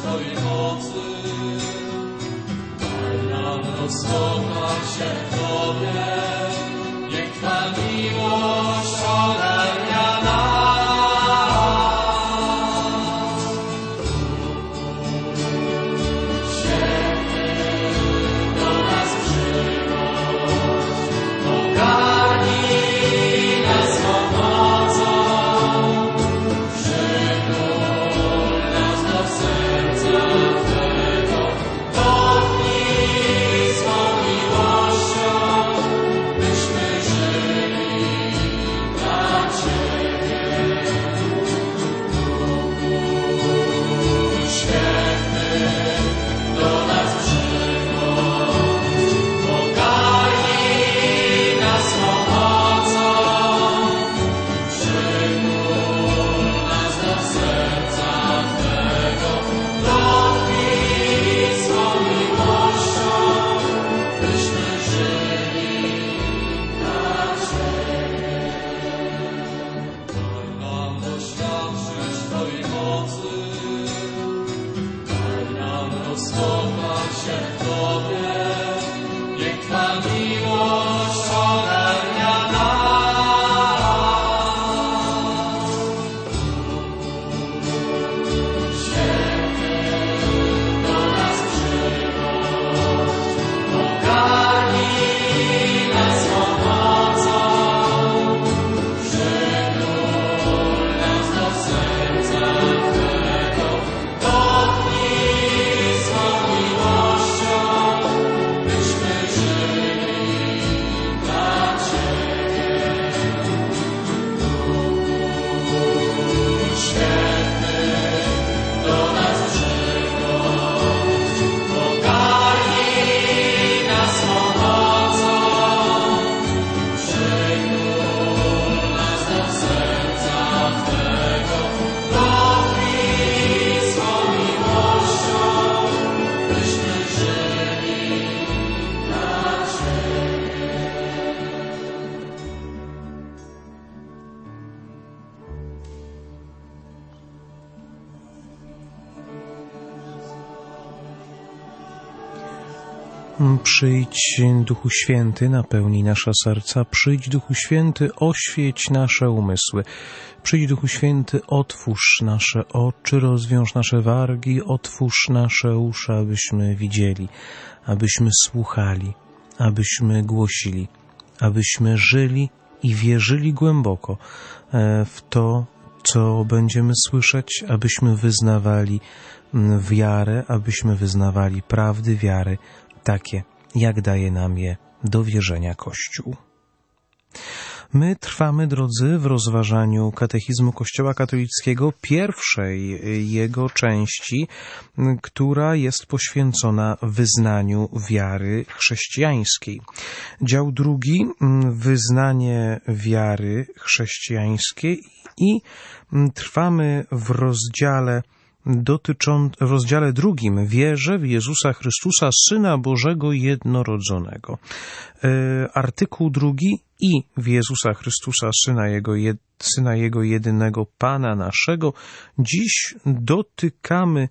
Twojej mocy. Daj nam rozkochać się w Tobie, niech Twa miłość ogarnia nas. Święty do nas przychodź, ogarnij nas pomocą, przygód nas do serca Twego, dotknij swą miłością, byśmy żyli dla Ciebie. Święty do nas przychodź, ogarnij nas pomocą, przygód nas do serca Twego, dotknij swą miłością, byśmy żyli dla Ciebie. Daj nam doświadczyć Twojej mocy, daj nam rozkochać się w Tobie, niech Twa miłość ogarnia nas. Święty do nas przychodź, ogarnij nas pomocą, przygód nas do serca Twego, dotknij swą miłością, byśmy żyli dla Ciebie. Święty do nas przychodź, ogarnij nas pomocą, przygód nas do serca Twego, dotknij swą miłością, byśmy żyli dla Ciebie. Przyjdź, Duchu Święty, napełnij nasze serca. Przyjdź, Duchu Święty, oświeć nasze umysły. Przyjdź, Duchu Święty, otwórz nasze oczy, rozwiąż nasze wargi, otwórz nasze uszy, abyśmy widzieli, abyśmy słuchali, abyśmy głosili, abyśmy żyli i wierzyli głęboko w to, co będziemy słyszeć, abyśmy wyznawali wiarę, abyśmy wyznawali prawdy wiary, takie, jak daje nam je do wierzenia Kościół. My trwamy, drodzy, w rozważaniu Katechizmu Kościoła katolickiego, pierwszej jego części, która jest poświęcona wyznaniu wiary chrześcijańskiej. Dział drugi, wyznanie wiary chrześcijańskiej, i trwamy w rozdziale drugim, wierzę w Jezusa Chrystusa, Syna Bożego jednorodzonego. Artykuł drugi, i w Jezusa Chrystusa, Syna Jego jedynego Pana naszego. Dziś dotykamy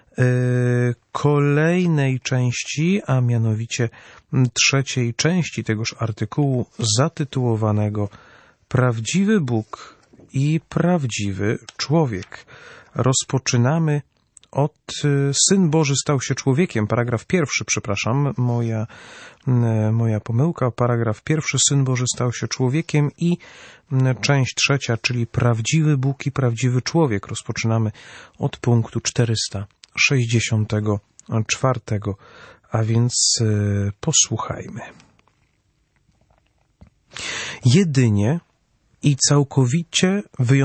kolejnej części, a mianowicie trzeciej części tegoż artykułu zatytułowanego Prawdziwy Bóg i prawdziwy człowiek. Rozpoczynamy od Syn Boży stał się człowiekiem, paragraf pierwszy, przepraszam, moja pomyłka, paragraf pierwszy, Syn Boży stał się człowiekiem, i część trzecia, czyli prawdziwy Bóg i prawdziwy człowiek. Rozpoczynamy od punktu 464, a więc posłuchajmy. Jedyne i całkowicie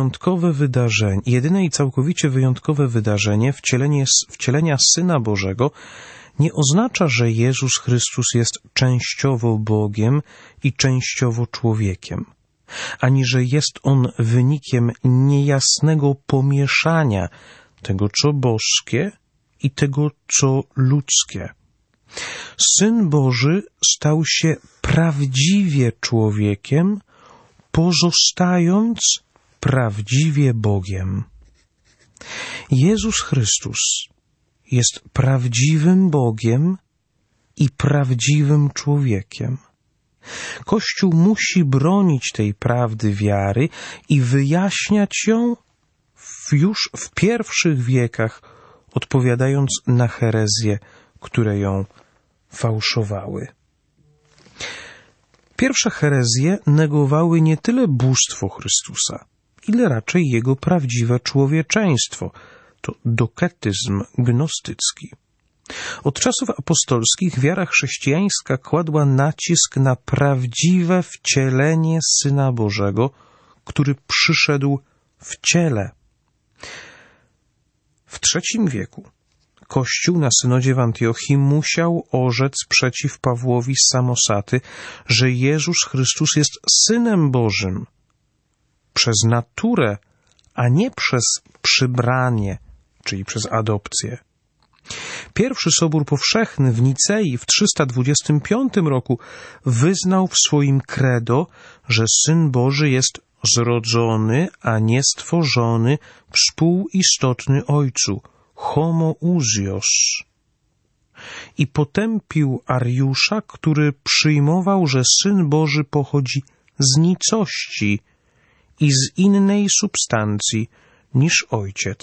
wyjątkowe wydarzenie wcielenia Syna Bożego nie oznacza, że Jezus Chrystus jest częściowo Bogiem i częściowo człowiekiem, ani że jest On wynikiem niejasnego pomieszania tego, co boskie, i tego, co ludzkie. Syn Boży stał się prawdziwie człowiekiem, pozostając prawdziwie Bogiem. Jezus Chrystus jest prawdziwym Bogiem i prawdziwym człowiekiem. Kościół musi bronić tej prawdy wiary i wyjaśniać ją już w pierwszych wiekach, odpowiadając na herezje, które ją fałszowały. Pierwsze herezje negowały nie tyle bóstwo Chrystusa, ile raczej Jego prawdziwe człowieczeństwo. To doketyzm gnostycki. Od czasów apostolskich wiara chrześcijańska kładła nacisk na prawdziwe wcielenie Syna Bożego, który przyszedł w ciele. W III wieku Kościół na synodzie w Antiochii musiał orzec przeciw Pawłowi z Samosaty, że Jezus Chrystus jest Synem Bożym przez naturę, a nie przez przybranie, czyli przez adopcję. Pierwszy Sobór Powszechny w Nicei w 325 roku wyznał w swoim credo, że Syn Boży jest zrodzony, a nie stworzony, współistotny Ojcu, homoousios. I potępił Ariusza, który przyjmował, że Syn Boży pochodzi z nicości i z innej substancji niż Ojciec.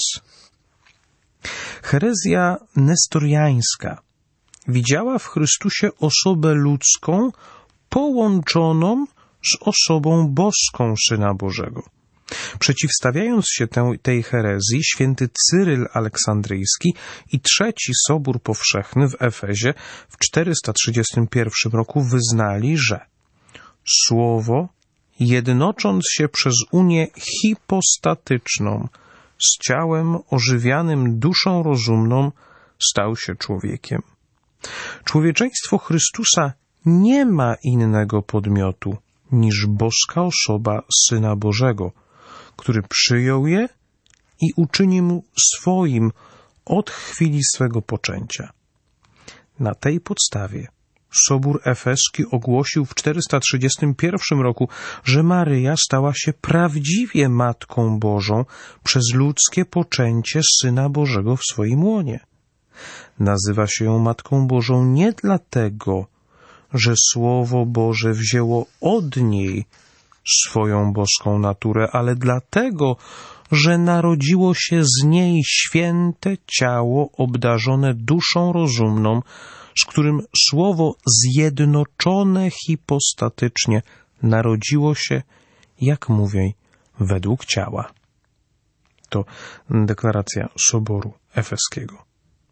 Herezja nestoriańska widziała w Chrystusie osobę ludzką połączoną z osobą boską Syna Bożego. Przeciwstawiając się tej herezji, święty Cyryl Aleksandryjski i III Sobór Powszechny w Efezie w 431 roku wyznali, że Słowo, jednocząc się przez unię hipostatyczną z ciałem ożywianym duszą rozumną, stał się człowiekiem. Człowieczeństwo Chrystusa nie ma innego podmiotu niż boska osoba Syna Bożego, który przyjął je i uczynił swoim od chwili swego poczęcia. Na tej podstawie Sobór Efeski ogłosił w 431 roku, że Maryja stała się prawdziwie Matką Bożą przez ludzkie poczęcie Syna Bożego w swoim łonie. Nazywa się ją Matką Bożą nie dlatego, że Słowo Boże wzięło od niej swoją boską naturę, ale dlatego, że narodziło się z niej święte ciało obdarzone duszą rozumną, z którym Słowo zjednoczone hipostatycznie narodziło się, jak mówię, według ciała. To deklaracja Soboru Efeskiego.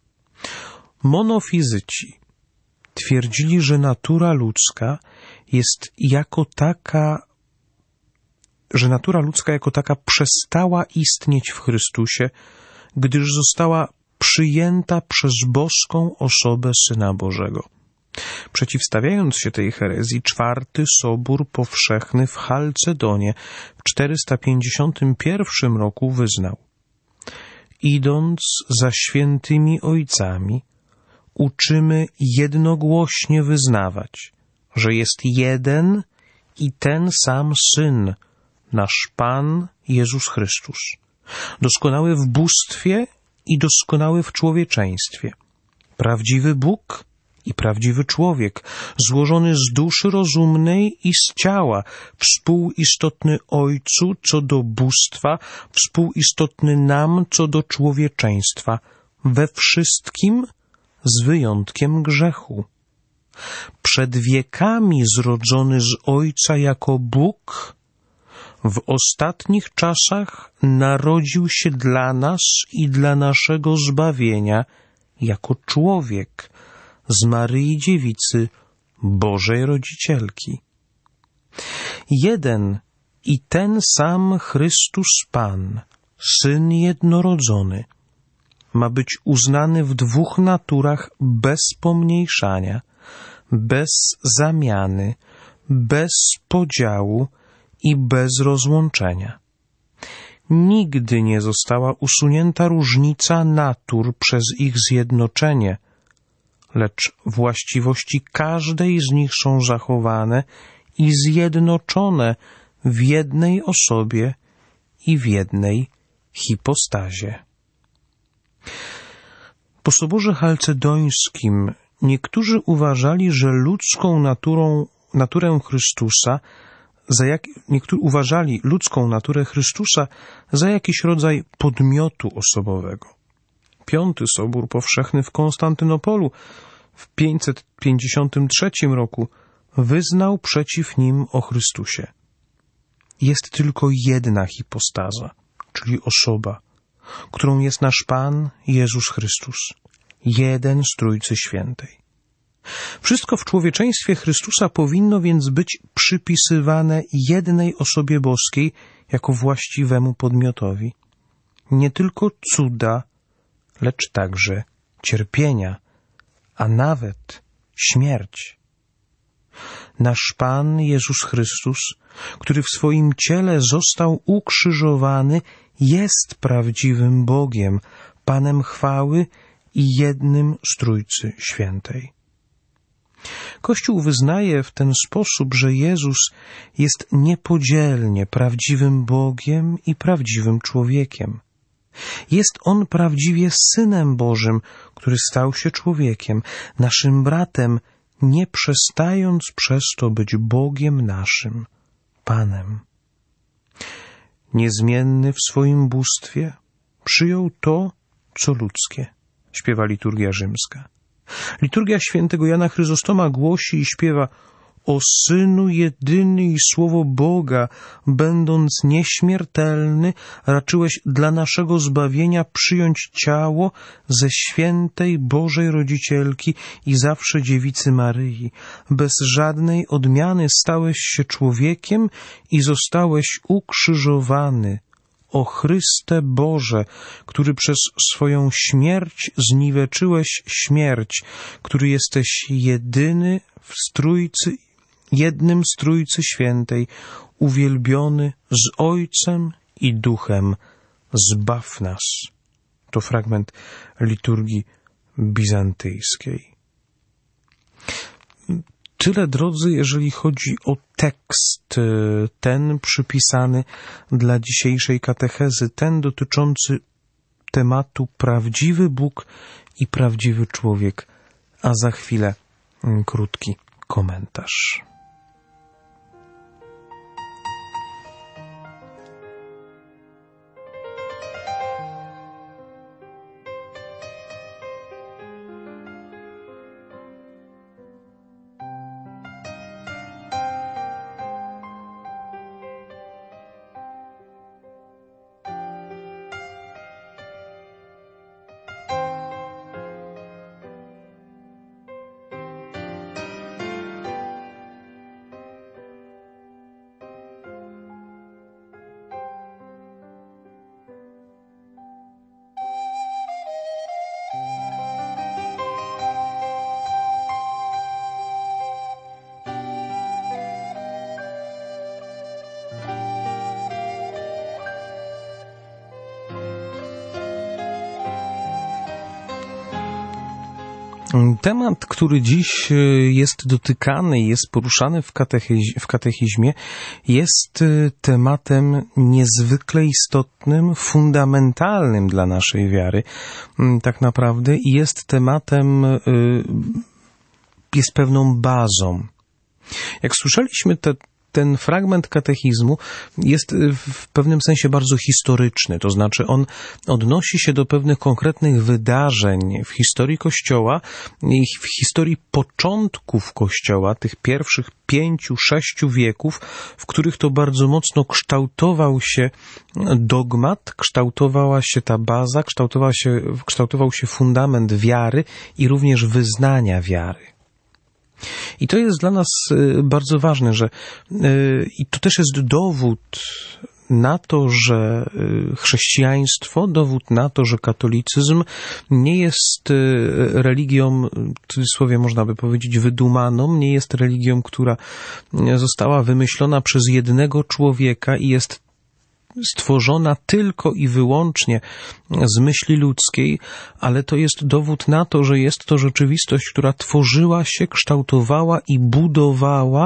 Monofizyci twierdzili, że natura ludzka jako taka przestała istnieć w Chrystusie, gdyż została przyjęta przez boską osobę Syna Bożego. Przeciwstawiając się tej herezji, IV Sobór Powszechny w Chalcedonie w 451 roku wyznał: idąc za świętymi ojcami, uczymy jednogłośnie wyznawać, że jest jeden i ten sam Syn, nasz Pan Jezus Chrystus, doskonały w bóstwie i doskonały w człowieczeństwie, prawdziwy Bóg i prawdziwy człowiek, złożony z duszy rozumnej i z ciała, współistotny Ojcu co do bóstwa, współistotny nam co do człowieczeństwa, we wszystkim z wyjątkiem grzechu. Przed wiekami zrodzony z Ojca jako Bóg, w ostatnich czasach narodził się dla nas i dla naszego zbawienia jako człowiek z Maryi Dziewicy, Bożej Rodzicielki. Jeden i ten sam Chrystus Pan, Syn jednorodzony, ma być uznany w dwóch naturach bez pomniejszania, bez zamiany, bez podziału i bez rozłączenia. Nigdy nie została usunięta różnica natur przez ich zjednoczenie, lecz właściwości każdej z nich są zachowane i zjednoczone w jednej osobie i w jednej hipostazie. Po soborze chalcedońskim niektórzy uważali, że naturę Chrystusa uważali ludzką naturę Chrystusa za jakiś rodzaj podmiotu osobowego. Piąty Sobór Powszechny w Konstantynopolu w 553 roku wyznał przeciw nim o Chrystusie. Jest tylko jedna hipostaza, czyli osoba, którą jest nasz Pan Jezus Chrystus, jeden z Trójcy Świętej. Wszystko w człowieczeństwie Chrystusa powinno więc być przypisywane jednej osobie boskiej jako właściwemu podmiotowi. Nie tylko cuda, lecz także cierpienia, a nawet śmierć. Nasz Pan Jezus Chrystus, który w swoim ciele został ukrzyżowany, jest prawdziwym Bogiem, Panem chwały i jednym z Trójcy Świętej. Kościół wyznaje w ten sposób, że Jezus jest niepodzielnie prawdziwym Bogiem i prawdziwym człowiekiem. Jest On prawdziwie Synem Bożym, który stał się człowiekiem, naszym bratem, nie przestając przez to być Bogiem naszym, Panem. Niezmienny w swoim bóstwie przyjął to, co ludzkie, śpiewa liturgia rzymska. Liturgia świętego Jana Chryzostoma głosi i śpiewa: o Synu jedyny i Słowo Boga, będąc nieśmiertelny, raczyłeś dla naszego zbawienia przyjąć ciało ze świętej Bożej Rodzicielki i zawsze Dziewicy Maryi. Bez żadnej odmiany stałeś się człowiekiem i zostałeś ukrzyżowany. O Chryste Boże, który przez swoją śmierć zniweczyłeś śmierć, który jesteś jednym z Trójcy Świętej, uwielbiony z Ojcem i Duchem, zbaw nas. To fragment liturgii bizantyjskiej. Tyle, drodzy, jeżeli chodzi o tekst ten przypisany dla dzisiejszej katechezy, ten dotyczący tematu prawdziwy Bóg i prawdziwy człowiek, a za chwilę krótki komentarz. Temat, który dziś jest dotykany, jest poruszany w katechizmie, jest tematem niezwykle istotnym, fundamentalnym dla naszej wiary, tak naprawdę, i jest tematem, jest pewną bazą. Jak słyszeliśmy, ten fragment katechizmu jest w pewnym sensie bardzo historyczny, to znaczy on odnosi się do pewnych konkretnych wydarzeń w historii Kościoła i w historii początków Kościoła, tych pierwszych 5-6 wieków, w których to bardzo mocno kształtował się dogmat, kształtowała się ta baza, kształtował się fundament wiary i również wyznania wiary. I to jest dla nas bardzo ważne, i to też jest dowód na to, że chrześcijaństwo, dowód na to, że katolicyzm nie jest religią, w cudzysłowie można by powiedzieć, wydumaną, nie jest religią, która została wymyślona przez jednego człowieka i jest stworzona tylko i wyłącznie z myśli ludzkiej, ale to jest dowód na to, że jest to rzeczywistość, która tworzyła się, kształtowała i budowała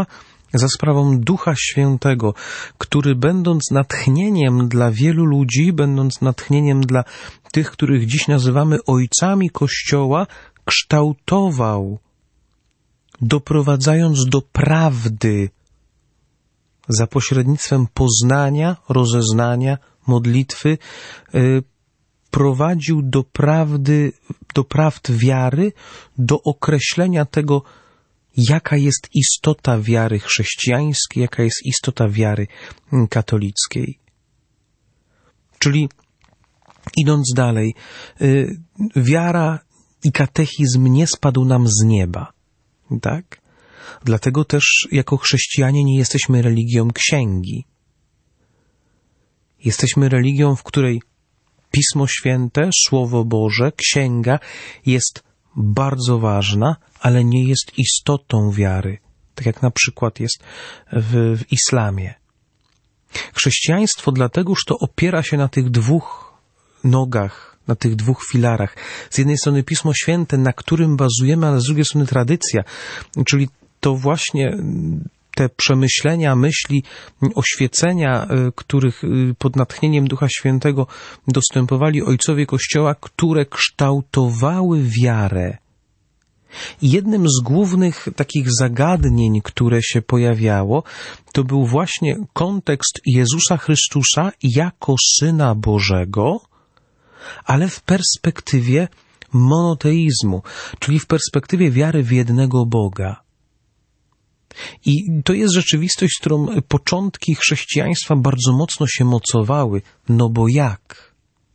za sprawą Ducha Świętego, który będąc natchnieniem dla wielu ludzi, będąc natchnieniem dla tych, których dziś nazywamy ojcami Kościoła, kształtował, doprowadzając do prawdy za pośrednictwem poznania, rozeznania, modlitwy, prowadził do prawdy, do prawd wiary, do określenia tego, jaka jest istota wiary chrześcijańskiej, jaka jest istota wiary katolickiej. Czyli idąc dalej, wiara i katechizm nie spadł nam z nieba, tak? Dlatego też jako chrześcijanie nie jesteśmy religią księgi. Jesteśmy religią, w której Pismo Święte, Słowo Boże, księga jest bardzo ważna, ale nie jest istotą wiary, tak jak na przykład jest w islamie. Chrześcijaństwo dlategoż to opiera się na tych dwóch nogach, na tych dwóch filarach. Z jednej strony Pismo Święte, na którym bazujemy, ale z drugiej strony tradycja, czyli to właśnie te przemyślenia, myśli, oświecenia, których pod natchnieniem Ducha Świętego dostępowali ojcowie Kościoła, które kształtowały wiarę. I jednym z głównych takich zagadnień, które się pojawiało, to był właśnie kontekst Jezusa Chrystusa jako Syna Bożego, ale w perspektywie monoteizmu, czyli w perspektywie wiary w jednego Boga. I to jest rzeczywistość, z którą początki chrześcijaństwa bardzo mocno się mocowały. No bo jak?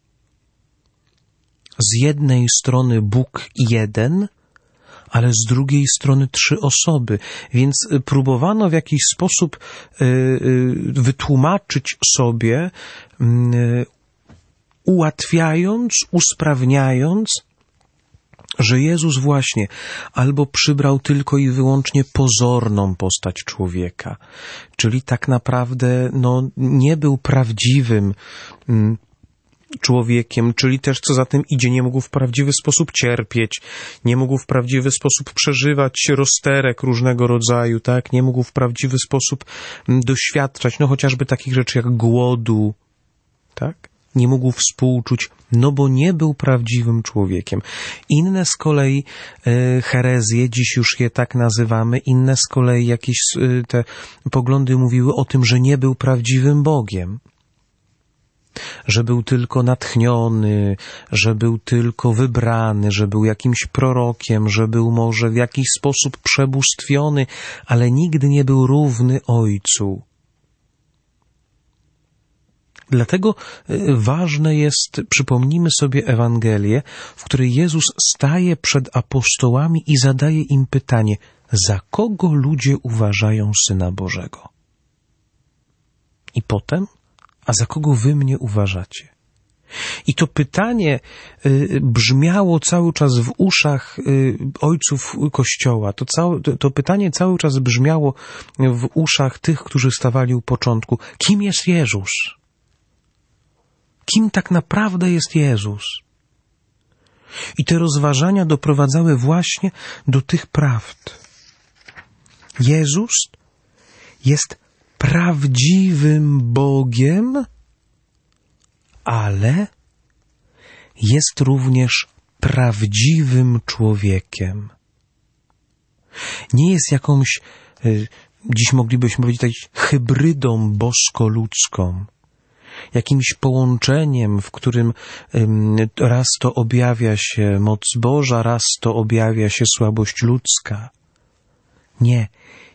Z jednej strony Bóg jeden, ale z drugiej strony 3 osoby. Więc próbowano w jakiś sposób wytłumaczyć sobie, ułatwiając, usprawniając, że Jezus właśnie albo przybrał tylko i wyłącznie pozorną postać człowieka, czyli tak naprawdę nie był prawdziwym człowiekiem, czyli też co za tym idzie, nie mógł w prawdziwy sposób cierpieć, nie mógł w prawdziwy sposób przeżywać rozterek różnego rodzaju, tak? Nie mógł w prawdziwy sposób doświadczać, chociażby takich rzeczy jak głodu, tak? Nie mógł współczuć, bo nie był prawdziwym człowiekiem. Inne z kolei herezje, dziś już je tak nazywamy, inne z kolei jakieś te poglądy mówiły o tym, że nie był prawdziwym Bogiem. Że był tylko natchniony, że był tylko wybrany, że był jakimś prorokiem, że był może w jakiś sposób przebóstwiony, ale nigdy nie był równy Ojcu. Dlatego ważne jest, przypomnijmy sobie Ewangelię, w której Jezus staje przed apostołami i zadaje im pytanie, za kogo ludzie uważają Syna Bożego? I potem, a za kogo wy mnie uważacie? I to pytanie brzmiało cały czas w uszach ojców Kościoła. To pytanie cały czas brzmiało w uszach tych, którzy stawali u początku. Kim jest Jezus? Kim tak naprawdę jest Jezus? I te rozważania doprowadzały właśnie do tych prawd. Jezus jest prawdziwym Bogiem, ale jest również prawdziwym człowiekiem. Nie jest jakąś, dziś moglibyśmy powiedzieć, hybrydą bosko-ludzką, jakimś połączeniem, w którym raz to objawia się moc Boża, raz to objawia się słabość ludzka. Nie,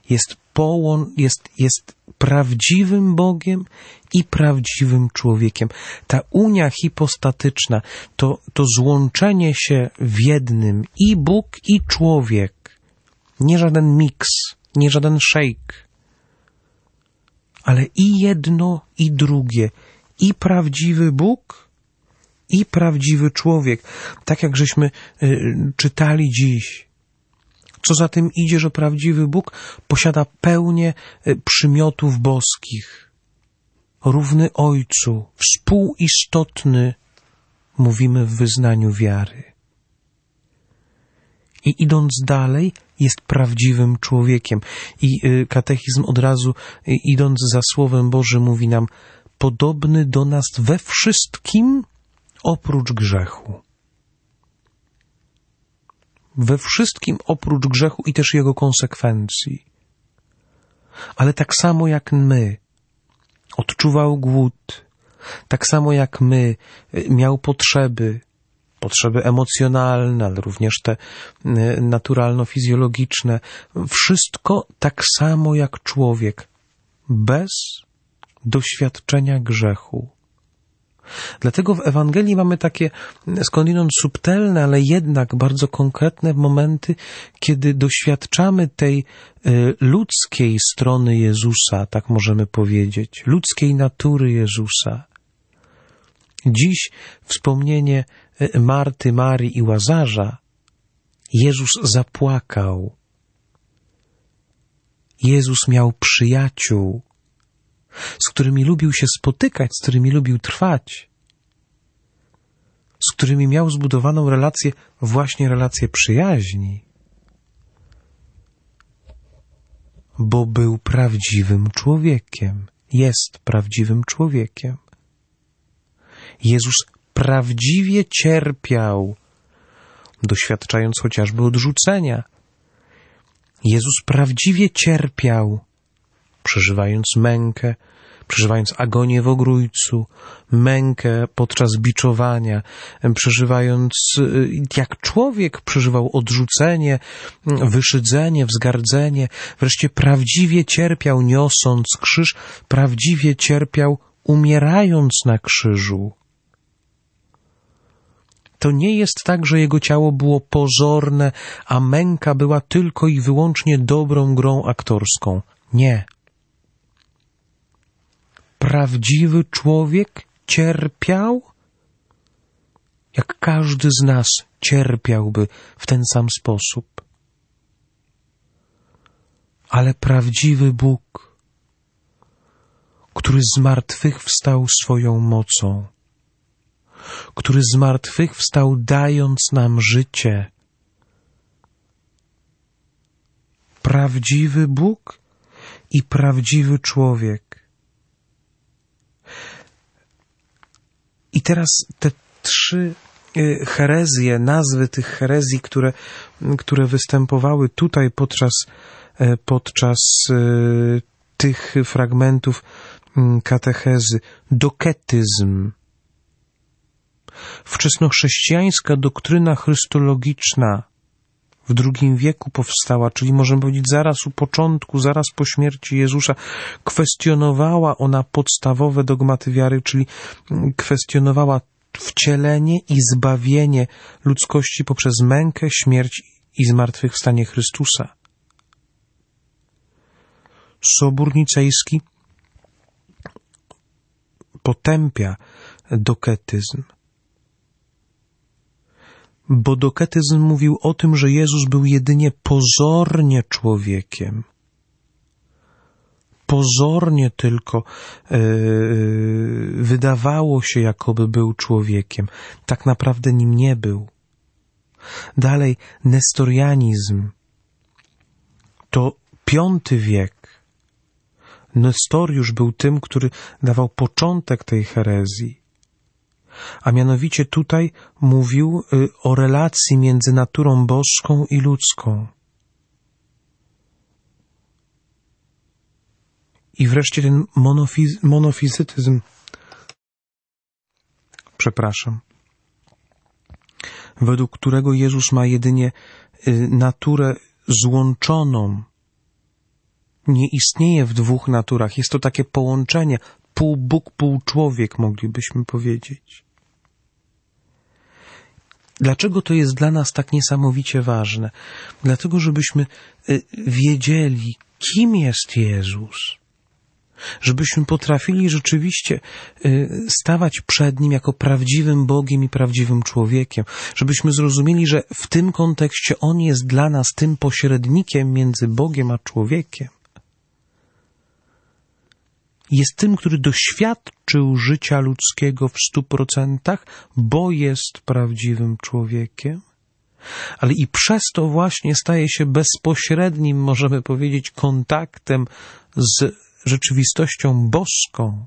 jest prawdziwym Bogiem i prawdziwym człowiekiem. Ta unia hipostatyczna, to złączenie się w jednym i Bóg, i człowiek. Nie żaden miks, nie żaden szejk, ale i jedno, i drugie. I prawdziwy Bóg, i prawdziwy człowiek. Tak jak żeśmy czytali dziś. Co za tym idzie, że prawdziwy Bóg posiada pełnię przymiotów boskich. Równy Ojcu, współistotny, mówimy w wyznaniu wiary. I idąc dalej, jest prawdziwym człowiekiem. I katechizm od razu, idąc za Słowem Bożym, mówi nam, podobny do nas we wszystkim, oprócz grzechu. We wszystkim oprócz grzechu i też jego konsekwencji. Ale tak samo jak my odczuwał głód, tak samo jak my miał potrzeby emocjonalne, ale również te naturalno-fizjologiczne. Wszystko tak samo jak człowiek, bez doświadczenia grzechu. Dlatego w Ewangelii mamy takie skądinąd subtelne, ale jednak bardzo konkretne momenty, kiedy doświadczamy tej ludzkiej strony Jezusa, tak możemy powiedzieć, ludzkiej natury Jezusa. Dziś wspomnienie Marty, Marii i Łazarza. Jezus zapłakał. Jezus miał przyjaciół, z którymi lubił się spotykać, z którymi lubił trwać, z którymi miał zbudowaną relację, właśnie relację przyjaźni, bo był prawdziwym człowiekiem, jest prawdziwym człowiekiem. Jezus prawdziwie cierpiał, doświadczając chociażby odrzucenia. Jezus prawdziwie cierpiał, przeżywając mękę, przeżywając agonię w ogrójcu, mękę podczas biczowania, przeżywając, jak człowiek przeżywał odrzucenie, wyszydzenie, wzgardzenie, wreszcie prawdziwie cierpiał, niosąc krzyż, prawdziwie cierpiał, umierając na krzyżu. To nie jest tak, że jego ciało było pozorne, a męka była tylko i wyłącznie dobrą grą aktorską. Nie. Prawdziwy człowiek cierpiał, jak każdy z nas cierpiałby w ten sam sposób. Ale prawdziwy Bóg, który zmartwychwstał swoją mocą, który zmartwychwstał dając nam życie. Prawdziwy Bóg i prawdziwy człowiek. I teraz te trzy herezje, nazwy tych herezji, które występowały tutaj podczas tych fragmentów katechezy. Doketyzm. Wczesnochrześcijańska doktryna chrystologiczna w II wieku powstała, czyli możemy powiedzieć zaraz u początku, zaraz po śmierci Jezusa. Kwestionowała ona podstawowe dogmaty wiary, czyli kwestionowała wcielenie i zbawienie ludzkości poprzez mękę, śmierć i zmartwychwstanie Chrystusa. Sobór Nicejski potępia doketyzm, bo doketyzm mówił o tym, że Jezus był jedynie pozornie człowiekiem. Pozornie tylko wydawało się, jakoby był człowiekiem. Tak naprawdę nim nie był. Dalej, nestorianizm. To V wiek. Nestoriusz był tym, który dawał początek tej herezji. A mianowicie tutaj mówił o relacji między naturą boską i ludzką. I wreszcie ten monofizytyzm, według którego Jezus ma jedynie naturę złączoną. Nie istnieje w dwóch naturach. Jest to takie połączenie, pół Bóg, pół człowiek, moglibyśmy powiedzieć. Dlaczego to jest dla nas tak niesamowicie ważne? Dlatego, żebyśmy wiedzieli, kim jest Jezus. Żebyśmy potrafili rzeczywiście stawać przed Nim jako prawdziwym Bogiem i prawdziwym człowiekiem. Żebyśmy zrozumieli, że w tym kontekście On jest dla nas tym pośrednikiem między Bogiem a człowiekiem. Jest tym, który doświadczył życia ludzkiego w 100%, bo jest prawdziwym człowiekiem. ale i przez to właśnie staje się bezpośrednim, możemy powiedzieć, kontaktem z rzeczywistością boską,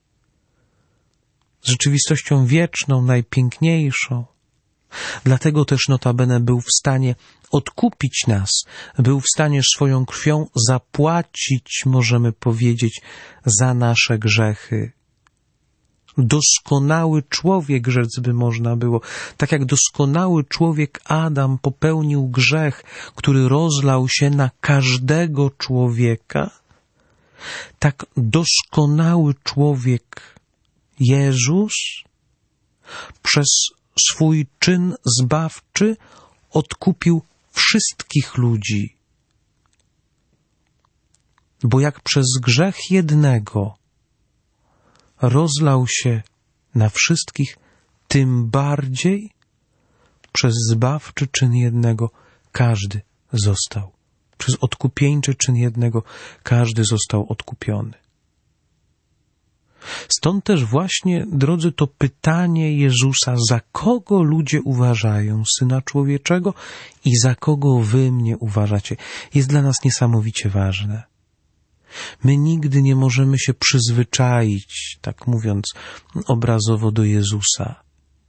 z rzeczywistością wieczną, najpiękniejszą. Dlatego też notabene był w stanie odkupić nas, był w stanie swoją krwią zapłacić, możemy powiedzieć, za nasze grzechy. Doskonały człowiek, rzec by można było. Tak jak doskonały człowiek Adam popełnił grzech, który rozlał się na każdego człowieka, tak doskonały człowiek Jezus przez swój czyn zbawczy odkupił wszystkich ludzi. Bo jak przez grzech jednego rozlał się na wszystkich, tym bardziej przez zbawczy czyn jednego każdy został. Przez odkupieńczy czyn jednego każdy został odkupiony. Stąd też właśnie, drodzy, to pytanie Jezusa, za kogo ludzie uważają Syna Człowieczego i za kogo wy mnie uważacie, jest dla nas niesamowicie ważne. My nigdy nie możemy się przyzwyczaić, tak mówiąc obrazowo, do Jezusa.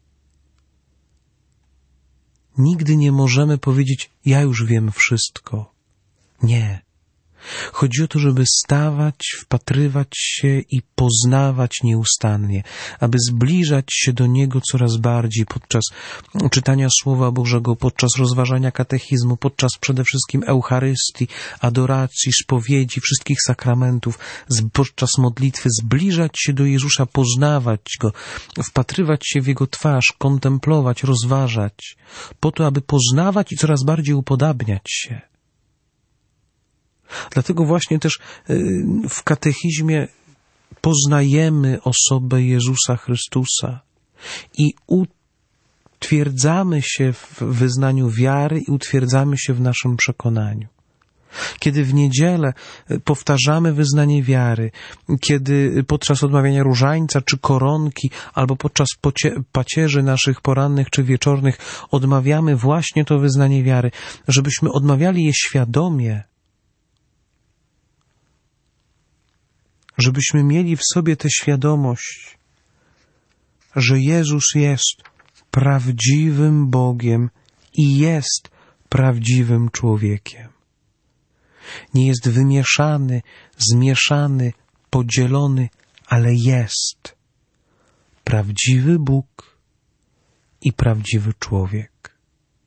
Nigdy nie możemy powiedzieć, ja już wiem wszystko. Nie. Chodzi o to, żeby stawać, wpatrywać się i poznawać nieustannie, aby zbliżać się do Niego coraz bardziej podczas czytania Słowa Bożego, podczas rozważania katechizmu, podczas przede wszystkim Eucharystii, adoracji, spowiedzi, wszystkich sakramentów, podczas modlitwy, zbliżać się do Jezusa, poznawać Go, wpatrywać się w Jego twarz, kontemplować, rozważać, po to, aby poznawać i coraz bardziej upodabniać się. Dlatego właśnie też w katechizmie poznajemy osobę Jezusa Chrystusa i utwierdzamy się w wyznaniu wiary i utwierdzamy się w naszym przekonaniu. Kiedy w niedzielę powtarzamy wyznanie wiary, kiedy podczas odmawiania różańca czy koronki, albo podczas pacierzy naszych porannych czy wieczornych odmawiamy właśnie to wyznanie wiary, żebyśmy odmawiali je świadomie, żebyśmy mieli w sobie tę świadomość, że Jezus jest prawdziwym Bogiem i jest prawdziwym człowiekiem. Nie jest wymieszany, zmieszany, podzielony, ale jest prawdziwy Bóg i prawdziwy człowiek.